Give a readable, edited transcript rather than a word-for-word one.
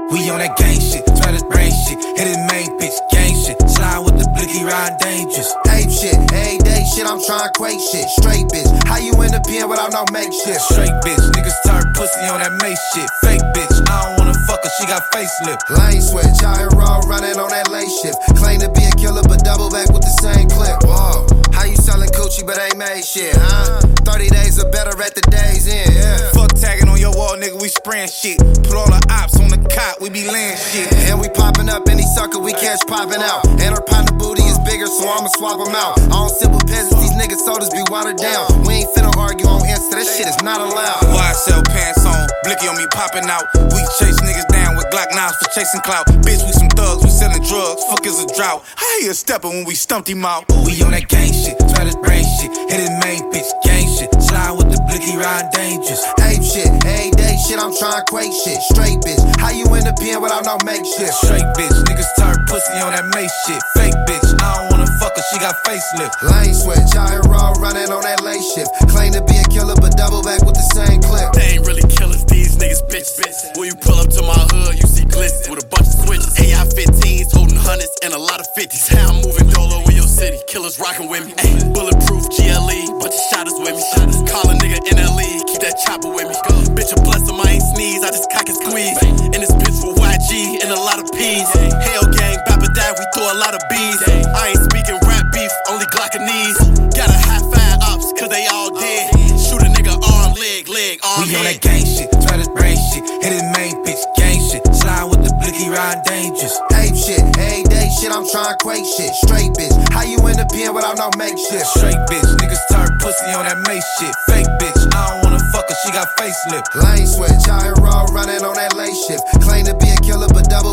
We on that gang shit, try to brain shit. Hit his main bitch, gang shit. Slide with the blicky, ride dangerous. Ape shit, everyday shit, I'm trying quake shit. Straight bitch, how you in the pen without no makeshift? Straight bitch, niggas turn pussy on that May shit. Fake bitch, I don't wanna fuck her, she got facelift. Lane switch, out here raw running on that late shift. Claim to be a killer, but double back with the same clip. Whoa, how you selling coochie but ain't made shit, huh? 30 days or better at the day's end, yeah. Fuck tagging on your wall, nigga, we spraying shit. Put all the ops on the cot, we be laying shit. And we popping up any sucker we catch popping out. And her partner booty is bigger, so I'ma swap them out. All simple peasants, these niggas sodas be watered down. We ain't finna argue on Insta, that shit is not allowed. Why I sell pants on, blicky on me popping out. We chase niggas down with Glock 9s for chasing clout. Bitch, we some thugs, we selling drugs, fuck is a drought. How he a stepper when we stumped him out? We on that gang shit, try to brain shit. Hit his main bitch, gang shit. Slide with the blicky, ride dangerous. Ape shit, everyday shit, I'm trying quake shit. Straight bitch, how you in the pen without no makeshift? Straight bitch, niggas turn pussy on that May shit. Fake bitch, I don't wanna fuck her, she got facelift. Lane switch, out here raw running on that late shift. Claim to be a killer, but double back with the same clip. They ain't really killers, these niggas bitches. When you pull up to my hood, you see glitz with a bunch of switches. AI-15s, holding hundreds and a lot of 50s. How I'm moving dolo in your city, killers rockin' with me. Ay, bulletproof GLE, bunch of shotters with me. Call a nigga NLE, keep that chopper with me. Bitch, a bless him, I ain't sneeze, I just cock and squeeze. In this bitch for YG and a lot of P's. Hell gang, Bappa Dad, we throw a lot of B's. I ain't speaking rap beef, only Glockanese. Got a high five ops, cause they all dead. Shoot a nigga arm, leg, arm, we on that gang shit, try to brain shit. Hit his main bitch, gang shit. Slide with the blicky, ride dangerous. Ape shit, everyday shit, I'm trying quake shit. Straight bitch, how you in the pen without no makeshift? Straight bitch, niggas turn pussy on that May shit. Fake bitch, I don't wanna fuck her, she got facelift. Lane switch, out here raw running on that late shift. Claim to be a killer, but double